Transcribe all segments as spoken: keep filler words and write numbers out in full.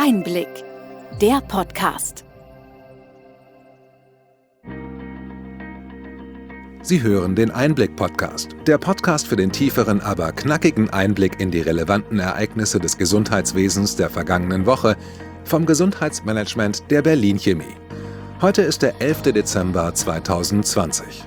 Einblick, der Podcast. Sie hören den Einblick-Podcast, der Podcast für den tieferen, aber knackigen Einblick in die relevanten Ereignisse des Gesundheitswesens der vergangenen Woche vom Gesundheitsmanagement der Berlin Chemie. Heute ist der elfter Dezember zweitausendzwanzig.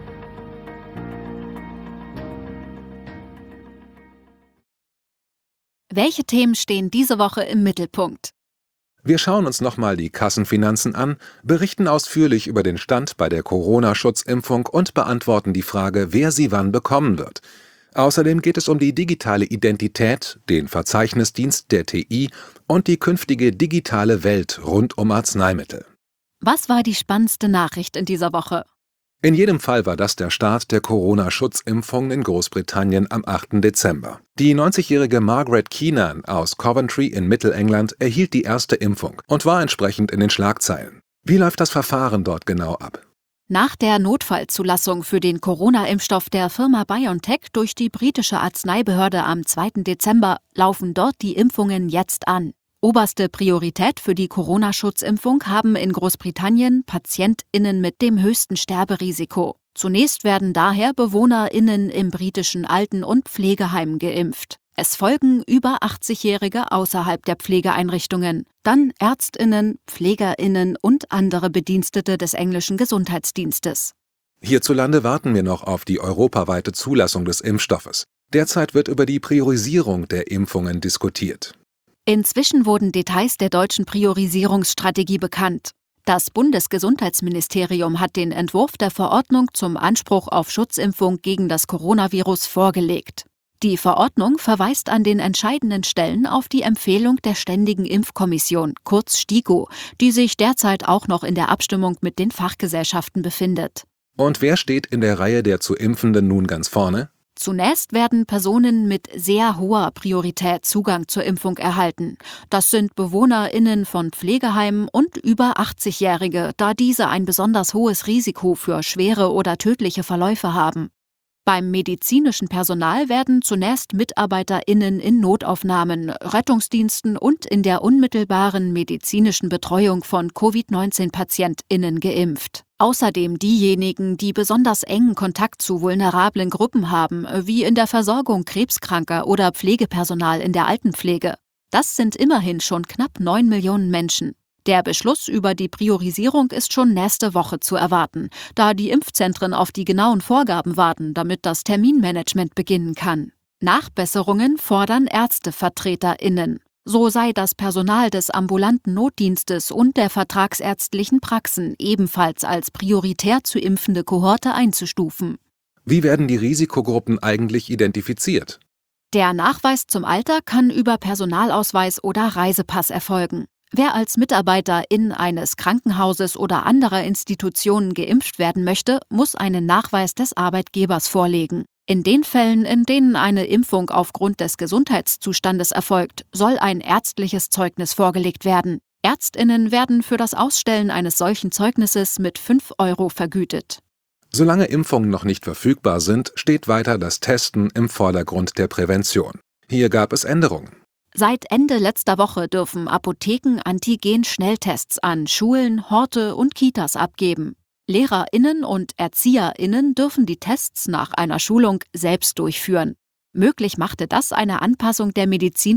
Welche Themen stehen diese Woche im Mittelpunkt? Wir schauen uns nochmal die Kassenfinanzen an, berichten ausführlich über den Stand bei der Corona-Schutzimpfung und beantworten die Frage, wer sie wann bekommen wird. Außerdem geht es um die digitale Identität, den Verzeichnisdienst der T I und die künftige digitale Welt rund um Arzneimittel. Was war die spannendste Nachricht in dieser Woche? In jedem Fall war das der Start der Corona-Schutzimpfung in Großbritannien am achten Dezember. Die neunzigjährige Margaret Keenan aus Coventry in Mittelengland erhielt die erste Impfung und war entsprechend in den Schlagzeilen. Wie läuft das Verfahren dort genau ab? Nach der Notfallzulassung für den Corona-Impfstoff der Firma BioNTech durch die britische Arzneibehörde am zweiten Dezember laufen dort die Impfungen jetzt an. Oberste Priorität für die Corona-Schutzimpfung haben in Großbritannien PatientInnen mit dem höchsten Sterberisiko. Zunächst werden daher BewohnerInnen im britischen Alten- und Pflegeheimen geimpft. Es folgen über achtzigjährige außerhalb der Pflegeeinrichtungen, dann ÄrztInnen, PflegerInnen und andere Bedienstete des englischen Gesundheitsdienstes. Hierzulande warten wir noch auf die europaweite Zulassung des Impfstoffes. Derzeit wird über die Priorisierung der Impfungen diskutiert. Inzwischen wurden Details der deutschen Priorisierungsstrategie bekannt. Das Bundesgesundheitsministerium hat den Entwurf der Verordnung zum Anspruch auf Schutzimpfung gegen das Coronavirus vorgelegt. Die Verordnung verweist an den entscheidenden Stellen auf die Empfehlung der Ständigen Impfkommission, kurz STIKO, die sich derzeit auch noch in der Abstimmung mit den Fachgesellschaften befindet. Und wer steht in der Reihe der zu Impfenden nun ganz vorne? Zunächst werden Personen mit sehr hoher Priorität Zugang zur Impfung erhalten. Das sind BewohnerInnen von Pflegeheimen und über achtzigjährige, da diese ein besonders hohes Risiko für schwere oder tödliche Verläufe haben. Beim medizinischen Personal werden zunächst MitarbeiterInnen in Notaufnahmen, Rettungsdiensten und in der unmittelbaren medizinischen Betreuung von Covid neunzehn PatientInnen geimpft. Außerdem diejenigen, die besonders engen Kontakt zu vulnerablen Gruppen haben, wie in der Versorgung Krebskranker oder Pflegepersonal in der Altenpflege. Das sind immerhin schon knapp neun Millionen Menschen. Der Beschluss über die Priorisierung ist schon nächste Woche zu erwarten, da die Impfzentren auf die genauen Vorgaben warten, damit das Terminmanagement beginnen kann. Nachbesserungen fordern ÄrztevertreterInnen. So sei das Personal des ambulanten Notdienstes und der vertragsärztlichen Praxen ebenfalls als prioritär zu impfende Kohorte einzustufen. Wie werden die Risikogruppen eigentlich identifiziert? Der Nachweis zum Alter kann über Personalausweis oder Reisepass erfolgen. Wer als Mitarbeiterin eines Krankenhauses oder anderer Institutionen geimpft werden möchte, muss einen Nachweis des Arbeitgebers vorlegen. In den Fällen, in denen eine Impfung aufgrund des Gesundheitszustandes erfolgt, soll ein ärztliches Zeugnis vorgelegt werden. ÄrztInnen werden für das Ausstellen eines solchen Zeugnisses mit fünf Euro vergütet. Solange Impfungen noch nicht verfügbar sind, steht weiter das Testen im Vordergrund der Prävention. Hier gab es Änderungen. Seit Ende letzter Woche dürfen Apotheken Antigen-Schnelltests an Schulen, Horte und Kitas abgeben. LehrerInnen und ErzieherInnen dürfen die Tests nach einer Schulung selbst durchführen. Möglich machte das eine Anpassung der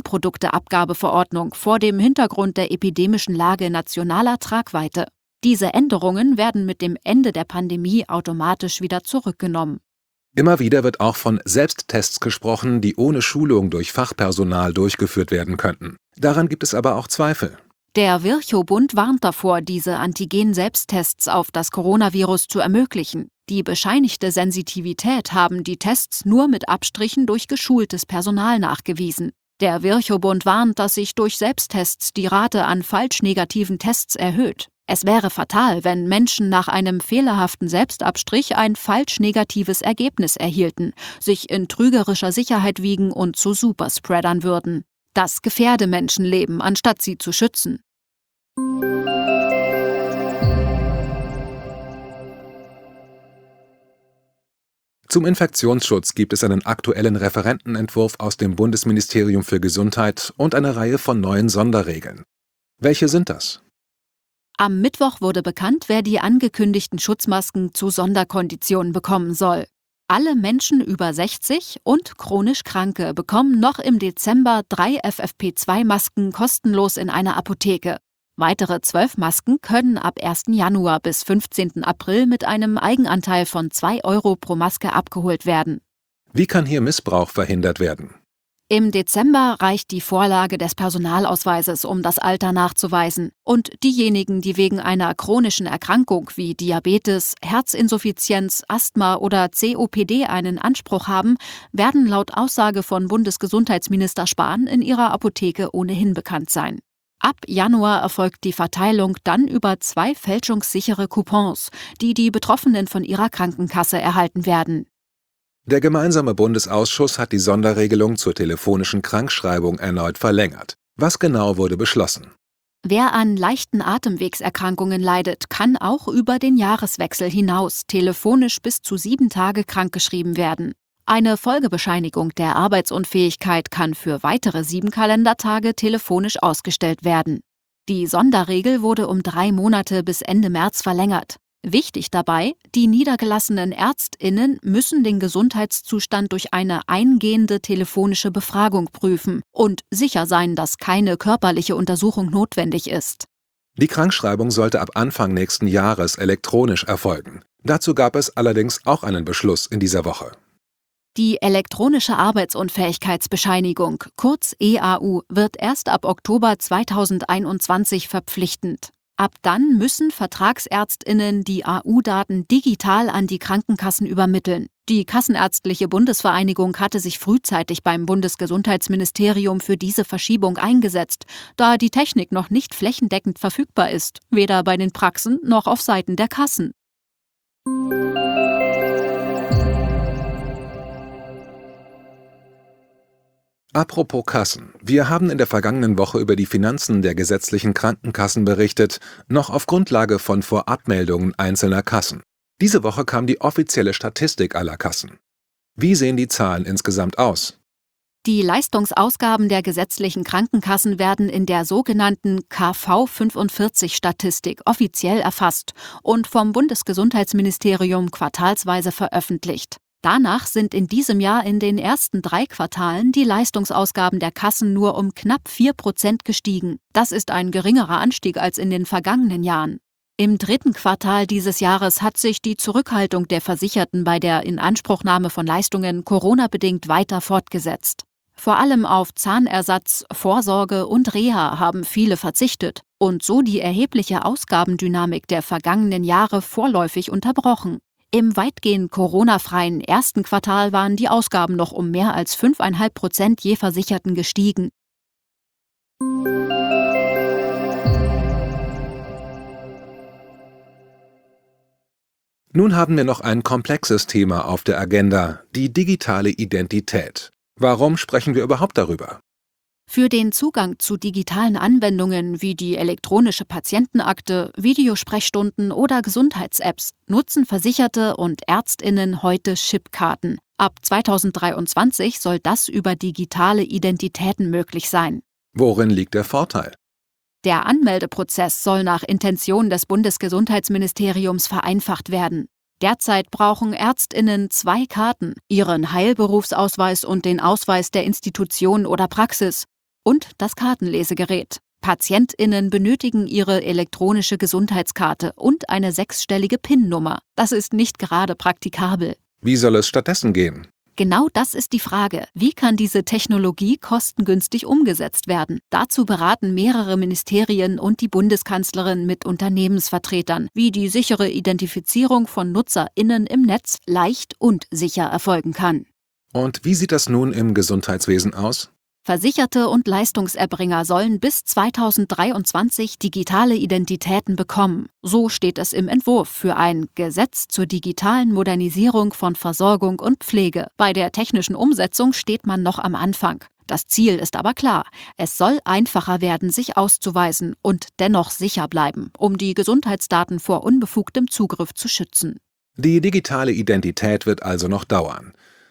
Medizinprodukteabgabeverordnung vor dem Hintergrund der epidemischen Lage nationaler Tragweite. Diese Änderungen werden mit dem Ende der Pandemie automatisch wieder zurückgenommen. Immer wieder wird auch von Selbsttests gesprochen, die ohne Schulung durch Fachpersonal durchgeführt werden könnten. Daran gibt es aber auch Zweifel. Der Virchow-Bund warnt davor, diese Antigen-Selbsttests auf das Coronavirus zu ermöglichen. Die bescheinigte Sensitivität haben die Tests nur mit Abstrichen durch geschultes Personal nachgewiesen. Der Virchow-Bund warnt, dass sich durch Selbsttests die Rate an falsch negativen Tests erhöht. Es wäre fatal, wenn Menschen nach einem fehlerhaften Selbstabstrich ein falsch negatives Ergebnis erhielten, sich in trügerischer Sicherheit wiegen und zu Superspreadern würden. Das gefährde Menschenleben, anstatt sie zu schützen. Zum Infektionsschutz gibt es einen aktuellen Referentenentwurf aus dem Bundesministerium für Gesundheit und eine Reihe von neuen Sonderregeln. Welche sind das? Am Mittwoch wurde bekannt, wer die angekündigten Schutzmasken zu Sonderkonditionen bekommen soll. Alle Menschen über sechzig und chronisch Kranke bekommen noch im Dezember drei F F P zwei Masken kostenlos in einer Apotheke. Weitere zwölf Masken können ab ersten Januar bis fünfzehnten April mit einem Eigenanteil von zwei Euro pro Maske abgeholt werden. Wie kann hier Missbrauch verhindert werden? Im Dezember reicht die Vorlage des Personalausweises, um das Alter nachzuweisen. Und diejenigen, die wegen einer chronischen Erkrankung wie Diabetes, Herzinsuffizienz, Asthma oder C O P D einen Anspruch haben, werden laut Aussage von Bundesgesundheitsminister Spahn in ihrer Apotheke ohnehin bekannt sein. Ab Januar erfolgt die Verteilung dann über zwei fälschungssichere Coupons, die die Betroffenen von ihrer Krankenkasse erhalten werden. Der gemeinsame Bundesausschuss hat die Sonderregelung zur telefonischen Krankschreibung erneut verlängert. Was genau wurde beschlossen? Wer an leichten Atemwegserkrankungen leidet, kann auch über den Jahreswechsel hinaus telefonisch bis zu sieben Tage krankgeschrieben werden. Eine Folgebescheinigung der Arbeitsunfähigkeit kann für weitere sieben Kalendertage telefonisch ausgestellt werden. Die Sonderregel wurde um drei Monate bis Ende März verlängert. Wichtig dabei, die niedergelassenen ÄrztInnen müssen den Gesundheitszustand durch eine eingehende telefonische Befragung prüfen und sicher sein, dass keine körperliche Untersuchung notwendig ist. Die Krankschreibung sollte ab Anfang nächsten Jahres elektronisch erfolgen. Dazu gab es allerdings auch einen Beschluss in dieser Woche. Die elektronische Arbeitsunfähigkeitsbescheinigung, kurz E A U, wird erst ab Oktober zweitausendeinundzwanzig verpflichtend. Ab dann müssen VertragsärztInnen die A U-Daten digital an die Krankenkassen übermitteln. Die Kassenärztliche Bundesvereinigung hatte sich frühzeitig beim Bundesgesundheitsministerium für diese Verschiebung eingesetzt, da die Technik noch nicht flächendeckend verfügbar ist, weder bei den Praxen noch auf Seiten der Kassen. Apropos Kassen. Wir haben in der vergangenen Woche über die Finanzen der gesetzlichen Krankenkassen berichtet, noch auf Grundlage von Vorabmeldungen einzelner Kassen. Diese Woche kam die offizielle Statistik aller Kassen. Wie sehen die Zahlen insgesamt aus? Die Leistungsausgaben der gesetzlichen Krankenkassen werden in der sogenannten K V fünfundvierzig-Statistik offiziell erfasst und vom Bundesgesundheitsministerium quartalsweise veröffentlicht. Danach sind in diesem Jahr in den ersten drei Quartalen die Leistungsausgaben der Kassen nur um knapp vier Prozent gestiegen. Das ist ein geringerer Anstieg als in den vergangenen Jahren. Im dritten Quartal dieses Jahres hat sich die Zurückhaltung der Versicherten bei der Inanspruchnahme von Leistungen Corona-bedingt weiter fortgesetzt. Vor allem auf Zahnersatz, Vorsorge und Reha haben viele verzichtet und so die erhebliche Ausgabendynamik der vergangenen Jahre vorläufig unterbrochen. Im weitgehend Corona-freien ersten Quartal waren die Ausgaben noch um mehr als fünf Komma fünf Prozent je Versicherten gestiegen. Nun haben wir noch ein komplexes Thema auf der Agenda, die digitale Identität. Warum sprechen wir überhaupt darüber? Für den Zugang zu digitalen Anwendungen wie die elektronische Patientenakte, Videosprechstunden oder Gesundheits-Apps nutzen Versicherte und ÄrztInnen heute Chipkarten. Ab zweitausenddreiundzwanzig soll das über digitale Identitäten möglich sein. Worin liegt der Vorteil? Der Anmeldeprozess soll nach Intention des Bundesgesundheitsministeriums vereinfacht werden. Derzeit brauchen ÄrztInnen zwei Karten, ihren Heilberufsausweis und den Ausweis der Institution oder Praxis und das Kartenlesegerät. PatientInnen benötigen ihre elektronische Gesundheitskarte und eine sechsstellige PIN-Nummer. Das ist nicht gerade praktikabel. Wie soll es stattdessen gehen? Genau das ist die Frage. Wie kann diese Technologie kostengünstig umgesetzt werden? Dazu beraten mehrere Ministerien und die Bundeskanzlerin mit Unternehmensvertretern, wie die sichere Identifizierung von NutzerInnen im Netz leicht und sicher erfolgen kann. Und wie sieht das nun im Gesundheitswesen aus? Versicherte und Leistungserbringer sollen bis zweitausenddreiundzwanzig digitale Identitäten bekommen. So steht es im Entwurf für ein Gesetz zur digitalen Modernisierung von Versorgung und Pflege. Bei der technischen Umsetzung steht man noch am Anfang. Das Ziel ist aber klar. Es soll einfacher werden, sich auszuweisen und dennoch sicher bleiben, um die Gesundheitsdaten vor unbefugtem Zugriff zu schützen. Die digitale Identität wird also noch dauern.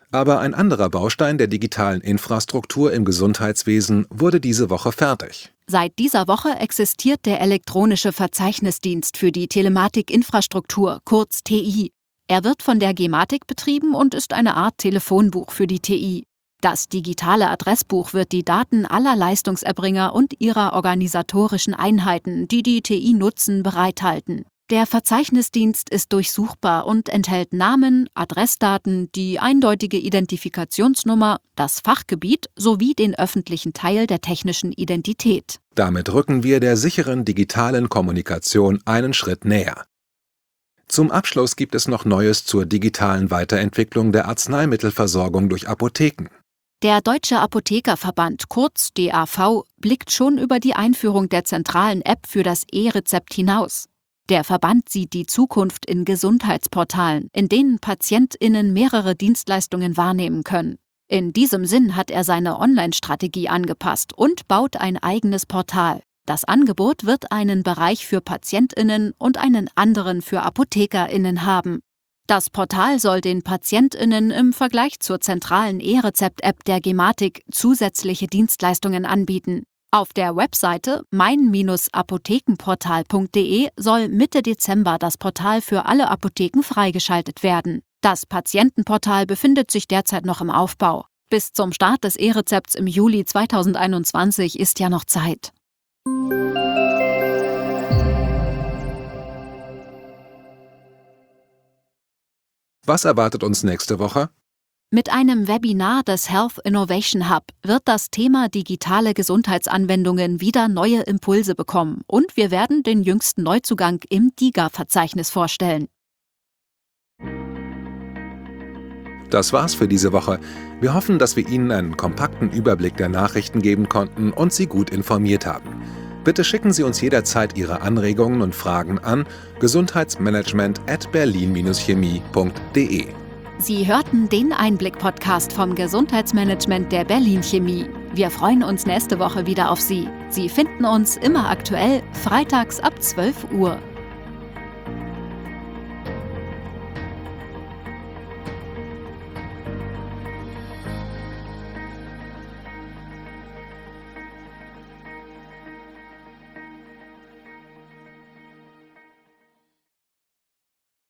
Aber ein anderer Baustein der digitalen Infrastruktur im Gesundheitswesen wurde diese Woche fertig. Seit dieser Woche existiert der elektronische Verzeichnisdienst für die Telematikinfrastruktur, kurz T I. Er wird von der Gematik betrieben und ist eine Art Telefonbuch für die T I. Das digitale Adressbuch wird die Daten aller Leistungserbringer und ihrer organisatorischen Einheiten, die die T I nutzen, bereithalten. Der Verzeichnisdienst ist durchsuchbar und enthält Namen, Adressdaten, die eindeutige Identifikationsnummer, das Fachgebiet sowie den öffentlichen Teil der technischen Identität. Damit rücken wir der sicheren digitalen Kommunikation einen Schritt näher. Zum Abschluss gibt es noch Neues zur digitalen Weiterentwicklung der Arzneimittelversorgung durch Apotheken. Der Deutsche Apothekerverband, kurz D A V, blickt schon über die Einführung der zentralen App für das E-Rezept hinaus. Der Verband sieht die Zukunft in Gesundheitsportalen, in denen PatientInnen mehrere Dienstleistungen wahrnehmen können. In diesem Sinn hat er seine Online-Strategie angepasst und baut ein eigenes Portal. Das Angebot wird einen Bereich für PatientInnen und einen anderen für ApothekerInnen haben. Das Portal soll den PatientInnen im Vergleich zur zentralen E-Rezept-App der Gematik zusätzliche Dienstleistungen anbieten. Auf der Webseite mein Bindestrich apothekenportal punkt de soll Mitte Dezember das Portal für alle Apotheken freigeschaltet werden. Das Patientenportal befindet sich derzeit noch im Aufbau. Bis zum Start des E-Rezepts im Juli zweitausendeinundzwanzig ist ja noch Zeit. Was erwartet uns nächste Woche? Mit einem Webinar des Health Innovation Hub wird das Thema digitale Gesundheitsanwendungen wieder neue Impulse bekommen und wir werden den jüngsten Neuzugang im DiGA-Verzeichnis vorstellen. Das war's für diese Woche. Wir hoffen, dass wir Ihnen einen kompakten Überblick der Nachrichten geben konnten und Sie gut informiert haben. Bitte schicken Sie uns jederzeit Ihre Anregungen und Fragen an gesundheitsmanagement at berlin chemie punkt de. Sie hörten den Einblick-Podcast vom Gesundheitsmanagement der Berlin Chemie. Wir freuen uns nächste Woche wieder auf Sie. Sie finden uns immer aktuell, freitags ab zwölf Uhr.